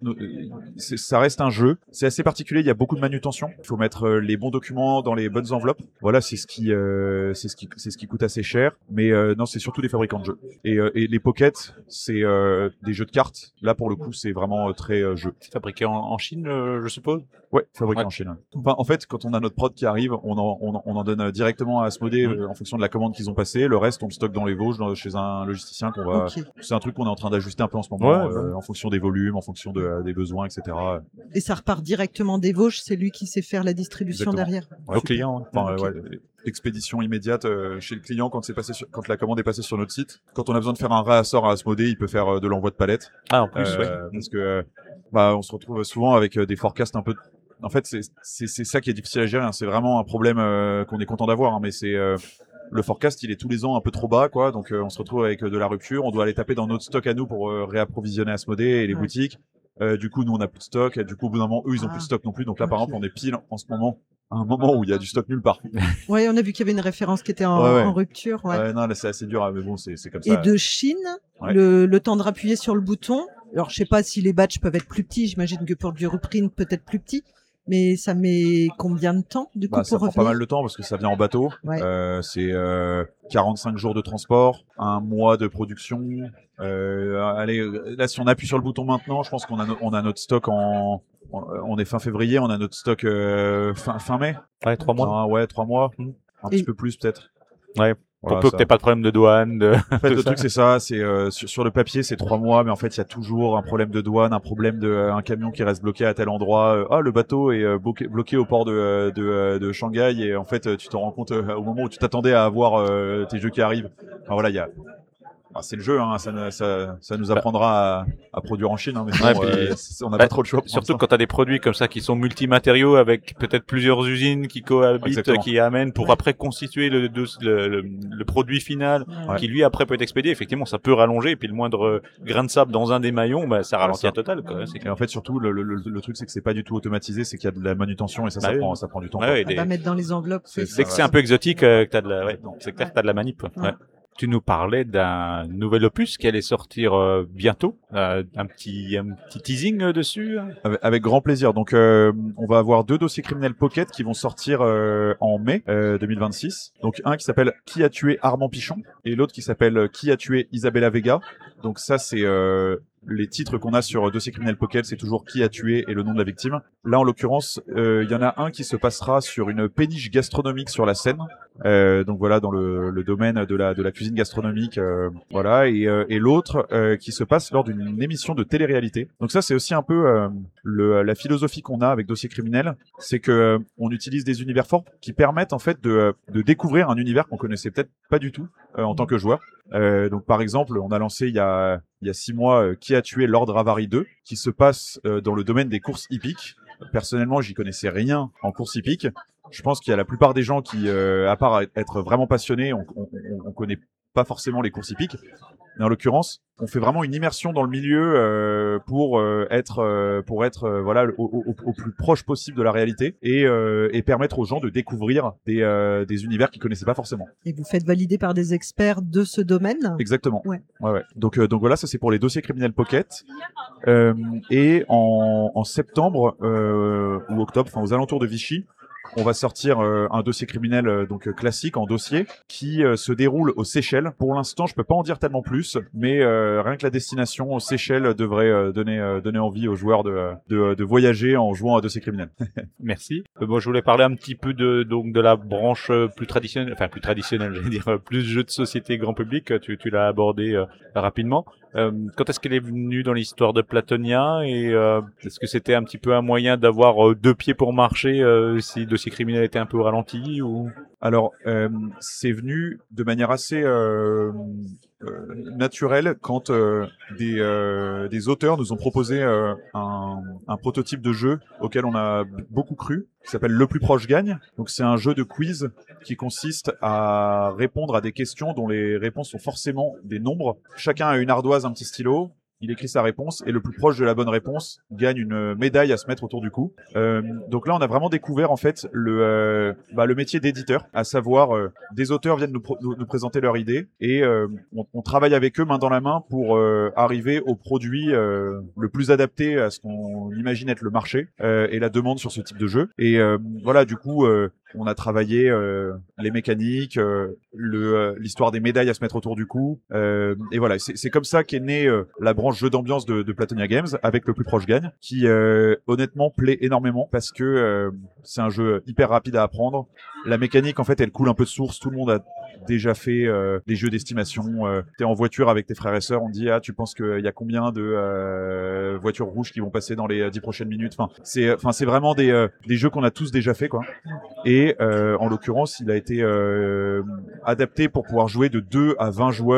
ça reste un jeu. C'est assez particulier. Il y a beaucoup de manutention. Il faut mettre les bons documents dans les bonnes enveloppes. Voilà, c'est ce qui, euh, c'est ce qui, c'est ce qui coûte assez cher. Mais euh, non, c'est surtout des fabricants de jeux. Et, euh, et les pockets, c'est euh, des jeux de cartes. Là, pour le coup, c'est vraiment euh, très euh, jeu. C'est fabriqué en, en Chine, euh, je suppose. Ouais, fabriqué ouais. en Chine. Enfin, en fait, quand on a notre prod qui arrive, on en, on en, on en donne directement à Asmodée mmh. euh, en fonction de la commande qu'ils ont passée. Le reste, on le stocke dans les Vosges, dans, chez un logisticien qu'on va. Okay. C'est un truc qu'on est en train d'ajuster un peu en ce moment, ouais, euh, ouais. en fonction des volumes, en fonction de, euh, des besoins, et cetera. Et ça repart directement des Vosges. C'est lui qui sait faire la distribution Exactement. derrière. Ouais, au client. Hein. Enfin, okay. ouais, expédition immédiate euh, chez le client quand c'est passé sur, quand la commande est passée sur notre site. Quand on a besoin de faire un réassort à Asmodée, il peut faire euh, de l'envoi de palettes. Ah, en plus, euh, ouais. Parce que euh, bah, on se retrouve souvent avec euh, des forecasts un peu. En fait, c'est c'est c'est ça qui est difficile à gérer. Hein. C'est vraiment un problème euh, qu'on est content d'avoir, hein, mais c'est euh, le forecast, il est tous les ans un peu trop bas, quoi. Donc, euh, on se retrouve avec euh, de la rupture. On doit aller taper dans notre stock à nous pour euh, réapprovisionner Asmodée et les ouais. boutiques. Euh, du coup, nous, on a plus de stock. Et du coup, au bout d'un moment, eux, ils ont ah. plus de stock non plus. Donc là, okay. par exemple, on est pile en ce moment à un moment où il y a du stock nulle part. Ouais, on a vu qu'il y avait une référence qui était en, Ouais, ouais. en rupture. Ouais. Ouais, non, là, c'est assez dur, hein, mais bon, c'est, c'est comme ça. Et de Chine, Ouais. le, le temps de rappuyer sur le bouton. Alors, je sais pas si les batchs peuvent être plus petits. J'imagine que pour du reprint, peut-être plus petit. Mais ça met combien de temps, du coup, Bah, ça pour prend revenir? pas mal de temps parce que ça vient en bateau. Ouais. Euh, c'est euh, quarante-cinq jours de transport, un mois de production. Euh, allez, là, si on appuie sur le bouton maintenant, je pense qu'on a, no- on a notre stock en, en- on est fin février, on a notre stock euh, fin, fin mai. Ouais, trois mois. Ah, ouais, trois mois. Mm. Un Et- petit peu plus peut-être. Ouais. Voilà, Pour peu ça. que t'aies pas de problème de douane. De... En fait, tout le ça. truc c'est ça, c'est euh, sur, sur le papier c'est trois mois, mais en fait il y a toujours un problème de douane, un problème de euh, un camion qui reste bloqué à tel endroit. Euh, ah, le bateau est euh, bloqué, bloqué au port de, euh, de, euh, de Shanghai et en fait euh, tu t'en rends compte euh, au moment où tu t'attendais à avoir euh, tes jeux qui arrivent. Enfin voilà, il y a ah, c'est le jeu, hein, ça, ça, ça nous apprendra à, à produire en Chine, hein, mais Ouais, bon, puis- euh, c'est- on n'a bah, pas trop le choix. pour Surtout l'instant. quand tu as des produits comme ça qui sont multimatériaux avec peut-être plusieurs usines qui cohabitent, Exactement. qui amènent pour après constituer le, le, le, le produit final Ouais. qui lui après peut être expédié. Effectivement, ça peut rallonger et puis le moindre grain de sable dans un des maillons, bah, ça ralentit ça. un total. Quoi. C'est Et clair. en fait surtout le, le, le, le truc c'est que c'est pas du tout automatisé, c'est qu'il y a de la manutention et ça, Bah ça oui. prend, ça prend du temps. Ouais, quoi. ouais, On des- va mettre dans les enveloppes. C'est- Dès que c'est un peu exotique, euh, que t'as de la, ouais, c'est clair que t'as de la manip. Ouais. Ouais. Tu nous parlais d'un nouvel opus qui allait sortir euh, bientôt, euh, un petit un petit teasing euh, dessus. hein. Avec, avec grand plaisir. Donc, euh, on va avoir deux dossiers criminels Pocket qui vont sortir euh, en mai euh, deux mille vingt-six. Donc, un qui s'appelle Qui a tué Armand Pichon et l'autre qui s'appelle Qui a tué Isabella Vega. Donc, ça, c'est euh, les titres qu'on a sur dossier criminel Pocket, c'est toujours Qui a tué et le nom de la victime. Là, en l'occurrence, euh, il y en a un qui se passera sur une péniche gastronomique sur la Seine. Euh, donc voilà, dans le, le domaine de la de la cuisine gastronomique, euh, voilà, et, euh, et l'autre euh, qui se passe lors d'une émission de télé-réalité. Donc ça, c'est aussi un peu euh, le, la philosophie qu'on a avec Dossier criminel, c'est que euh, on utilise des univers forts qui permettent en fait de, de découvrir un univers qu'on connaissait peut-être pas du tout euh, en tant que joueur. Euh, donc par exemple, on a lancé il y a il y a six mois euh, Qui a tué Lord Ravari deux, qui se passe euh, dans le domaine des courses hippiques. Personnellement, j'y connaissais rien en course hippique. Je pense qu'il y a la plupart des gens qui, euh, à part être vraiment passionnés, on, on, on connaît pas forcément les courses hippiques. Mais en l'occurrence, on fait vraiment une immersion dans le milieu euh, pour euh, être, euh, pour être, euh, voilà, au, au, au plus proche possible de la réalité et, euh, et permettre aux gens de découvrir des, euh, des univers qu'ils connaissaient pas forcément. Et vous faites valider par des experts de ce domaine. Exactement. Ouais. Ouais, ouais. Donc, euh, donc voilà, ça c'est pour les dossiers criminels Pocket. Euh, et en, en septembre euh, ou octobre, enfin aux alentours de Vichy, on va sortir euh, un dossier criminel euh, donc euh, classique en dossier qui euh, se déroule aux Seychelles. Pour l'instant, je peux pas en dire tellement plus, mais euh, rien que la destination aux Seychelles devrait euh, donner euh, donner envie aux joueurs de, de de voyager en jouant à dossier criminel. Merci. Euh, bon, je voulais parler un petit peu de donc de la branche euh, plus traditionnelle, enfin plus traditionnelle, j'allais dire euh, plus jeux de société grand public. Tu tu l'as abordé euh, rapidement. Euh, quand est-ce qu'elle est venue dans l'histoire de Platonia et euh, est-ce que c'était un petit peu un moyen d'avoir euh, deux pieds pour marcher euh, si dossier criminel était un peu au ralenti ou Alors, euh, c'est venu de manière assez euh, euh, naturelle quand euh, des, euh, des auteurs nous ont proposé euh, un, un prototype de jeu auquel on a b- beaucoup cru, qui s'appelle Le plus proche gagne. Donc, c'est un jeu de quiz qui consiste à répondre à des questions dont les réponses sont forcément des nombres. Chacun a une ardoise, un petit stylo. Il écrit sa réponse et le plus proche de la bonne réponse gagne une médaille à se mettre autour du cou. Euh, donc là, on a vraiment découvert en fait le euh, bah, le métier d'éditeur, à savoir euh, des auteurs viennent nous, pro- nous, nous présenter leur idée et euh, on, on travaille avec eux main dans la main pour euh, arriver au produit euh, le plus adapté à ce qu'on imagine être le marché euh, et la demande sur ce type de jeu. Et euh, voilà, du coup, euh, on a travaillé euh, les mécaniques, euh, le euh, l'histoire des médailles à se mettre autour du cou, euh, et voilà, c'est c'est comme ça qu'est née euh, la branche jeu d'ambiance de, de Platonia Games avec le plus proche gagne, qui euh, honnêtement plaît énormément parce que euh, c'est un jeu hyper rapide à apprendre. La mécanique en fait, elle coule un peu de source. Tout le monde a déjà fait euh, des jeux d'estimation. Euh, t'es en voiture avec tes frères et sœurs, on te dit ah tu penses qu'il y a combien de euh, voitures rouges qui vont passer dans les dix prochaines minutes. Enfin c'est enfin c'est vraiment des euh, des jeux qu'on a tous déjà fait quoi. Et euh, en l'occurrence, il a été euh, adapté pour pouvoir jouer de deux à vingt joueurs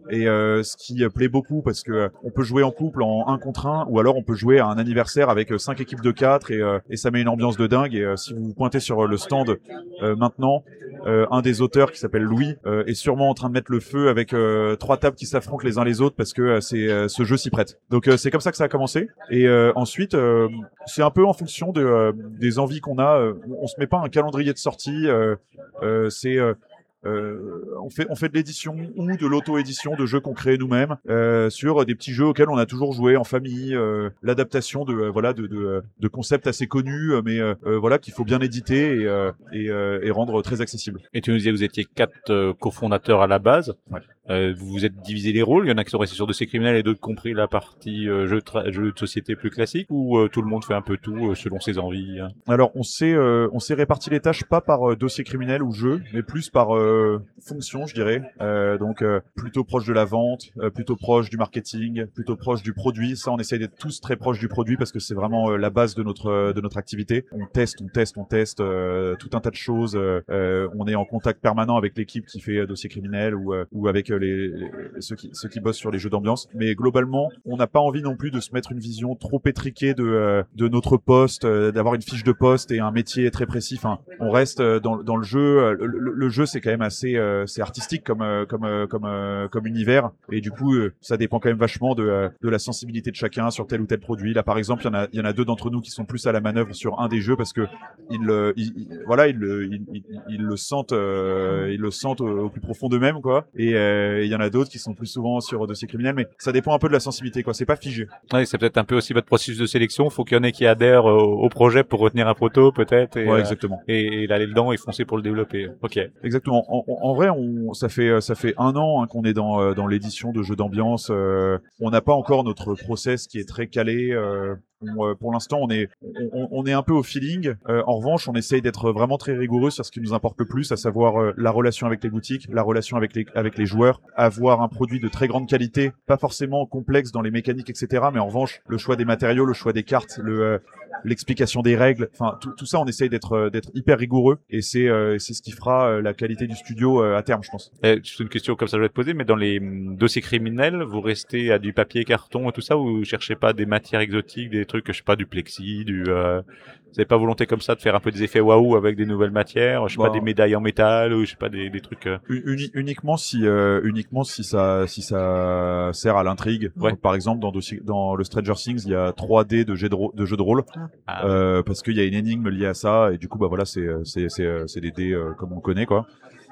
Et euh, ce qui plaît beaucoup parce que euh, on peut jouer en couple en un contre un, ou alors on peut jouer à un anniversaire avec euh, cinq équipes de quatre, et, euh, et ça met une ambiance de dingue. Et euh, si vous vous pointez sur le stand euh, maintenant, euh, un des auteurs qui s'appelle Louis euh, est sûrement en train de mettre le feu avec euh, trois tables qui s'affrontent les uns les autres parce que euh, c'est euh, ce jeu s'y prête. Donc euh, c'est comme ça que ça a commencé. Et euh, ensuite euh, c'est un peu en fonction de euh, des envies qu'on a. Euh, on se met pas un calendrier de sortie. Euh, euh, c'est euh, Euh, on fait on fait de l'édition ou de l'auto-édition de jeux qu'on crée nous-mêmes euh, sur des petits jeux auxquels on a toujours joué en famille, euh, l'adaptation de euh, voilà de, de de concepts assez connus, mais euh, euh, voilà qu'il faut bien éditer et euh, et, euh, et rendre très accessible. Et tu nous disais que vous étiez quatre euh, cofondateurs à la base. Ouais. Euh, vous vous êtes divisé les rôles. Il y en a qui sont restés sur Dossier criminel et d'autres compris la partie euh, jeux tra- jeux de société plus classique, ou euh, tout le monde fait un peu tout euh, selon ses envies. Hein. Alors on s'est euh, on s'est réparti les tâches pas par euh, dossier criminel ou jeu, mais plus par euh, fonction, je dirais. Euh, donc euh, plutôt proche de la vente, euh, plutôt proche du marketing, plutôt proche du produit. Ça, on essaye d'être tous très proches du produit parce que c'est vraiment euh, la base de notre euh, de notre activité. On teste, on teste, on teste euh, tout un tas de choses. Euh, euh, on est en contact permanent avec l'équipe qui fait euh, dossier criminel ou euh, ou avec euh, les, les ceux qui ceux qui bossent sur les jeux d'ambiance. Mais globalement, on n'a pas envie non plus de se mettre une vision trop étriquée de euh, de notre poste, euh, d'avoir une fiche de poste et un métier très précis. Enfin, on reste euh, dans dans le jeu. Le, le, le jeu, c'est quand même assez euh, c'est artistique comme euh, comme euh, comme euh, comme univers, et du coup euh, ça dépend quand même vachement de euh, de la sensibilité de chacun sur tel ou tel produit. Là par exemple, il y en a il y en a deux d'entre nous qui sont plus à la manœuvre sur un des jeux parce que ils euh, ils, ils, voilà ils le ils, ils, ils le sentent euh, ils le sentent au, au plus profond d'eux-mêmes quoi, et euh, il y en a d'autres qui sont plus souvent sur dossier criminel, mais ça dépend un peu de la sensibilité quoi, c'est pas figé. Ouais, c'est peut-être un peu aussi votre processus de sélection. Faut qu'il y en ait qui adhèrent au, au projet pour retenir un proto peut-être, et, Ouais, euh, exactement. et, et aller dedans et foncer pour le développer. Ok. Exactement. En, en, en vrai, on, ça fait ça fait un an hein, qu'on est dans euh, dans l'édition de jeux d'ambiance. Euh, on n'a pas encore notre process qui est très calé. Euh, on, euh, pour l'instant, on est on, on est un peu au feeling. Euh, en revanche, on essaye d'être vraiment très rigoureux sur ce qui nous importe le plus, à savoir euh, la relation avec les boutiques, la relation avec les avec les joueurs, avoir un produit de très grande qualité, pas forcément complexe dans les mécaniques, et cetera. Mais en revanche, le choix des matériaux, le choix des cartes, le euh, l'explication des règles, enfin tout, tout ça, on essaye d'être d'être hyper rigoureux, et c'est euh, c'est ce qui fera euh, la qualité du studio euh, à terme, je pense. Eh, c'est une question comme ça je vais te poser, mais dans les hum, dossiers criminels, vous restez à du papier, carton et tout ça, ou vous cherchez pas des matières exotiques, des trucs, je sais pas, du plexi, du euh... vous avez pas volonté comme ça de faire un peu des effets waouh avec des nouvelles matières, je sais Bah, pas, des médailles en métal, ou je sais pas, des, des trucs. Euh... Uni- uniquement si euh, uniquement si ça si ça sert à l'intrigue. Ouais. Donc, par exemple, dans dossier, dans le Stranger Things, il y a trois D de jeux de, ro- de jeux de rôle. Ah, Euh, parce qu'il y a une énigme liée à ça, et du coup bah voilà, c'est c'est c'est c'est des dés euh, comme on connaît quoi.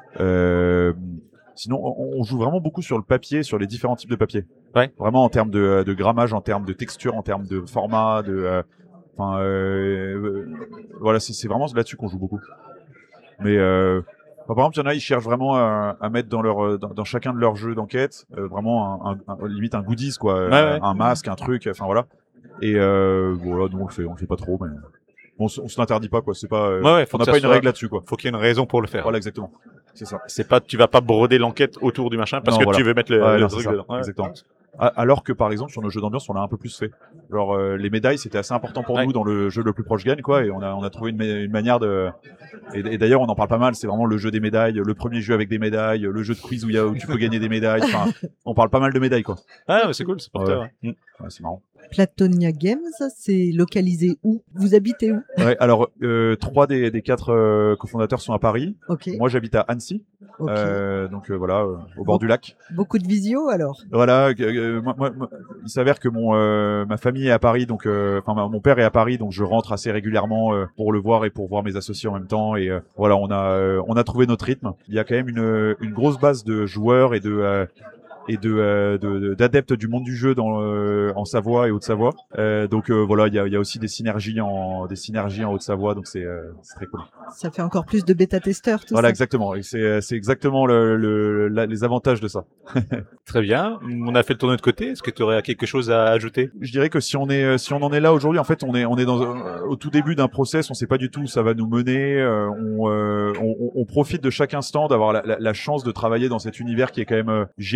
Euh, sinon on, on joue vraiment beaucoup sur le papier, sur les différents types de papier. Ouais. Vraiment en termes de de grammage, en termes de texture, en termes de format, de enfin euh, euh, voilà, c'est c'est vraiment là-dessus qu'on joue beaucoup. Mais euh, par exemple, il y en a, ils cherchent vraiment à, à mettre dans leur dans, dans chacun de leurs jeux d'enquête euh, vraiment un, un, un, limite un goodies quoi, ouais, ouais. un masque, un truc, enfin voilà. Et euh, voilà, nous on le fait, on le fait pas trop, mais on, s- on se l'interdit pas quoi. C'est pas, euh, Ouais, ouais, faut on n'a que ça pas une soit- règle là-dessus quoi. faut qu'il y ait une raison pour le faire. Voilà, exactement. C'est ça. C'est pas, tu vas pas broder l'enquête autour du machin parce Non, que voilà. tu veux mettre le, Ouais, le non, truc c'est ça. dedans. Ouais. Exactement. A- Alors que par exemple sur nos jeux d'ambiance, on l'a un peu plus fait. Genre euh, les médailles, c'était assez important pour Ouais. nous dans le jeu le plus proche gagne quoi, et on a on a trouvé une, ma- une manière de. Et, et d'ailleurs, on en parle pas mal. C'est vraiment le jeu des médailles, le premier jeu avec des médailles, le jeu de quiz où il y a où tu peux gagner des médailles. Enfin, on parle pas mal de médailles quoi. Ah, mais c'est cool, c'est porteur. Ouais. Ouais. Ouais, c'est marrant. Platonia Games, c'est localisé où? Vous habitez où? Ouais, alors euh, trois des, des quatre euh, cofondateurs sont à Paris. Ok. Moi, j'habite à Annecy, Ok. euh, donc euh, voilà, euh, au Bon. bord du lac. Beaucoup de visio alors? Voilà, euh, euh, moi, moi, moi, il s'avère que mon euh, ma famille est à Paris, donc euh, enfin ma- mon père est à Paris, donc je rentre assez régulièrement euh, pour le voir et pour voir mes associés en même temps. Et euh, voilà, on a euh, on a trouvé notre rythme. Il y a quand même une une grosse base de joueurs et de euh, et de euh, de- de- d'adeptes du monde du jeu dans euh, en Savoie et Haute-Savoie. Euh, donc euh, voilà, il y a il y a aussi des synergies en des synergies en Haute-Savoie, donc c'est euh, c'est très cool. Ça fait encore plus de bêta-testeurs, tout Voilà, ça. exactement. Et c'est c'est exactement le, le la- les avantages de ça. Très bien. On a fait le tour de notre côté. Est-ce que tu aurais quelque chose à ajouter? Je dirais que si on est si on en est là aujourd'hui, en fait, on est on est dans euh, au tout début d'un process, on sait pas du tout où ça va nous mener. Euh, on, euh, on on profite de chaque instant d'avoir la, la, la chance de travailler dans cet univers qui est quand même euh, génial,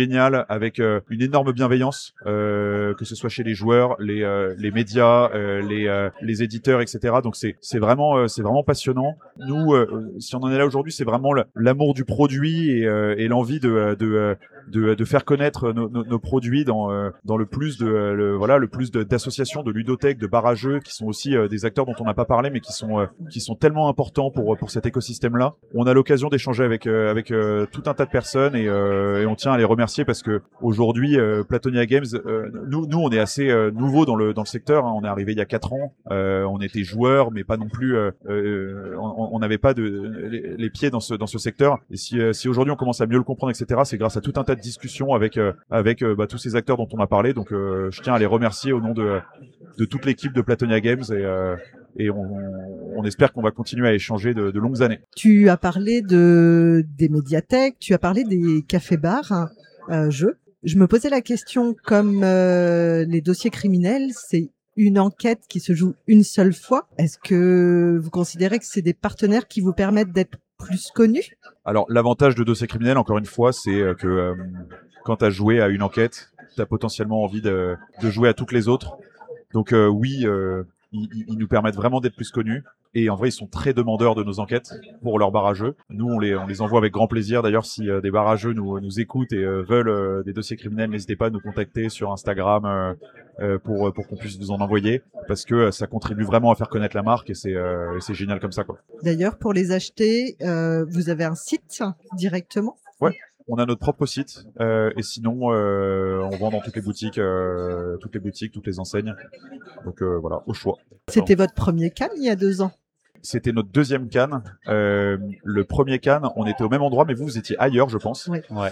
avec euh, une énorme bienveillance, euh, que ce soit chez les joueurs, les euh, les médias, euh, les euh, les éditeurs, et cetera. Donc c'est c'est vraiment euh, c'est vraiment passionnant. Nous, euh, si on en est là aujourd'hui, c'est vraiment l'amour du produit et, euh, et l'envie de de de de faire connaître nos, nos, nos produits dans euh, dans le plus de le, voilà le plus d'associations, de, de ludothèques, de bars à jeux qui sont aussi euh, des acteurs dont on n'a pas parlé mais qui sont euh, qui sont tellement importants pour pour cet écosystème là. On a l'occasion d'échanger avec euh, avec euh, tout un tas de personnes et, euh, et on tient à les remercier parce que aujourd'hui euh, Platonia Games, euh, nous nous on est assez euh, nouveau dans le dans le secteur, hein. On est arrivé il y a quatre ans, euh, on était joueurs mais pas non plus euh, euh, on n'avait pas de les, les pieds dans ce dans ce secteur. Et si euh, si aujourd'hui on commence à mieux le comprendre, et cetera, c'est grâce à tout un tas de discussions avec euh, avec euh, bah, tous ces acteurs dont on a parlé. Donc euh, je tiens à les remercier au nom de de toute l'équipe de Platonia Games et euh, et on, on espère qu'on va continuer à échanger de, de longues années. Tu as parlé de des médiathèques, tu as parlé des cafés-bars, hein, euh, jeux. Je me posais la question, comme euh, les dossiers criminels, c'est une enquête qui se joue une seule fois. Est-ce que vous considérez que c'est des partenaires qui vous permettent d'être plus connus? Alors l'avantage de dossiers criminels, encore une fois, c'est que euh, quand tu as joué à une enquête, tu as potentiellement envie de, de jouer à toutes les autres. Donc euh, oui, euh, ils, ils nous permettent vraiment d'être plus connus. Et en vrai, ils sont très demandeurs de nos enquêtes pour leurs bars à jeux. Nous, on les, on les envoie avec grand plaisir. D'ailleurs, si euh, des bars à jeux nous, nous écoutent et euh, veulent euh, des dossiers criminels, n'hésitez pas à nous contacter sur Instagram euh, euh, pour, pour qu'on puisse vous en envoyer. Parce que euh, ça contribue vraiment à faire connaître la marque et c'est euh, c'est génial comme ça, quoi. D'ailleurs, pour les acheter, euh, vous avez un site directement? Ouais. On a notre propre site euh, et sinon euh, on vend dans toutes les boutiques, euh, toutes les boutiques, toutes les enseignes. Donc euh, voilà, au choix. C'était votre premier Cannes il y a deux ans? C'était notre deuxième Cannes. Euh, le premier Cannes, on était au même endroit, mais vous, vous étiez ailleurs, je pense. Oui. Ouais.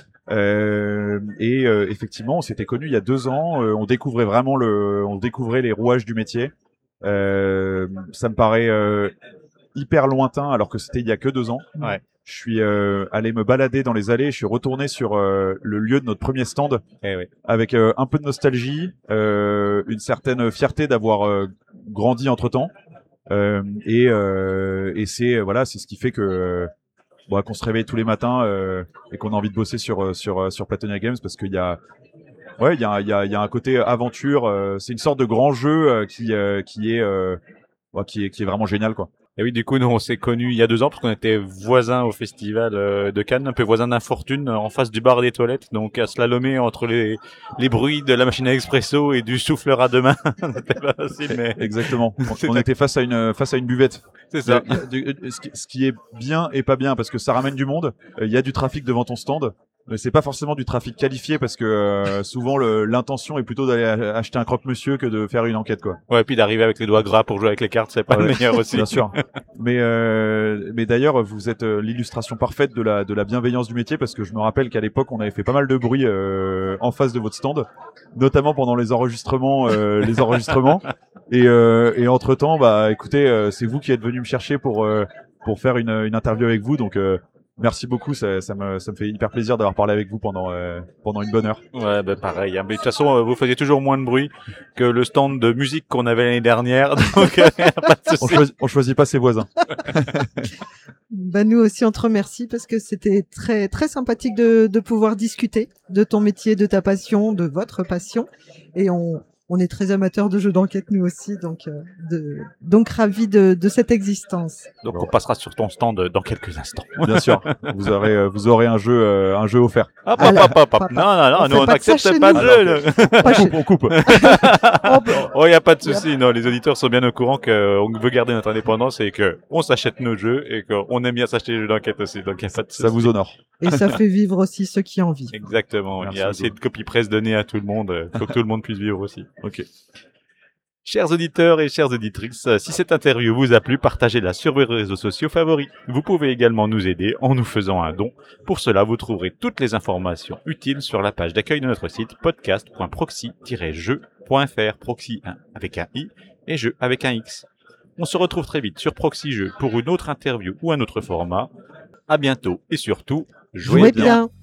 Euh, et euh, effectivement, on s'était connus il y a deux ans. Euh, on découvrait vraiment le, on découvrait les rouages du métier. Euh, ça me paraît euh, hyper lointain, alors que c'était il y a que deux ans. Ouais. Je suis euh, allé me balader dans les allées. Je suis retourné sur euh, le lieu de notre premier stand, Eh oui. avec euh, un peu de nostalgie, euh, une certaine fierté d'avoir euh, grandi entre temps. Euh, et euh, et c'est voilà, c'est ce qui fait que euh, bon, qu'on se réveille tous les matins euh, et qu'on a envie de bosser sur sur sur Platonia Games parce qu'il y a ouais il y a il y a il y a un côté aventure. Euh, c'est une sorte de grand jeu euh, qui euh, qui est euh, ouais, qui est qui est vraiment génial, quoi. Et oui, du coup, nous, on s'est connus il y a deux ans parce qu'on était voisins au festival euh, de Cannes, un peu voisins d'Infortune, en face du bar des toilettes, donc à slalomer entre les les bruits de la machine à expresso et du souffleur à deux mains. C'était pas facile, mais Exactement. On, on était face à une face à une buvette. c'est ça. Il y a- il y a- ce qui- ce qui est bien et pas bien parce que ça ramène du monde. Il y a du trafic devant ton stand. Mais c'est pas forcément du trafic qualifié parce que euh, souvent le- l'intention est plutôt d'aller a- acheter un croque-monsieur que de faire une enquête, quoi. Ouais, puis d'arriver avec les doigts gras pour jouer avec les cartes, c'est pas Ouais, le meilleur aussi. Bien sûr. Mais euh, mais d'ailleurs, vous êtes euh, l'illustration parfaite de la de la bienveillance du métier parce que je me rappelle qu'à l'époque, on avait fait pas mal de bruit euh, en face de votre stand, notamment pendant les enregistrements, euh, les enregistrements. Et euh, et entre temps, bah écoutez, euh, c'est vous qui êtes venu me chercher pour euh, pour faire une une interview avec vous, donc. Euh, Merci beaucoup, ça, ça me ça me fait hyper plaisir d'avoir parlé avec vous pendant euh, pendant une bonne heure. Ouais, ben pareil. Hein. Mais de toute façon, euh, vous faisiez toujours moins de bruit que le stand de musique qu'on avait l'année dernière, donc euh, y a pas de On souci. choisit on choisit pas ses voisins. Bah nous aussi on te remercie parce que c'était très très sympathique de, de pouvoir discuter de ton métier, de ta passion, de votre passion, et on on est très amateurs de jeux d'enquête nous aussi, donc euh, de, donc ravis de, de cette existence. Donc on passera sur ton stand dans quelques instants. Bien sûr, vous aurez euh, vous aurez un jeu euh, un jeu offert. Hop, Ah hop, là, hop, hop, hop. papa. Non, non, non, On nous fait on pas de ça n'accepte chez pas nous. de jeu. là. Pas chez- On coupe. Oh, bah, Oh, y a pas de souci. Non, les auditeurs sont bien au courant qu'on veut garder notre indépendance et que on s'achète nos jeux et qu'on aime bien s'acheter les jeux d'enquête aussi. Donc y a pas de souci. Ça vous honore. et ça fait vivre aussi ceux qui en vivent. Exactement. Merci Il y a assez beaucoup. de copies presse données à tout le monde. Il faut que tout le monde puisse vivre aussi. Ok. Chers auditeurs et chères auditrices, si cette interview vous a plu, partagez-la sur vos réseaux sociaux favoris. Vous pouvez également nous aider en nous faisant un don. Pour cela, vous trouverez toutes les informations utiles sur la page d'accueil de notre site podcast point proxy tiret jeux point f r, proxy un avec un i et jeu avec un x. On se retrouve très vite sur Proxy Jeux pour une autre interview ou un autre format. À bientôt et surtout, jouez, Jouez bien. bien.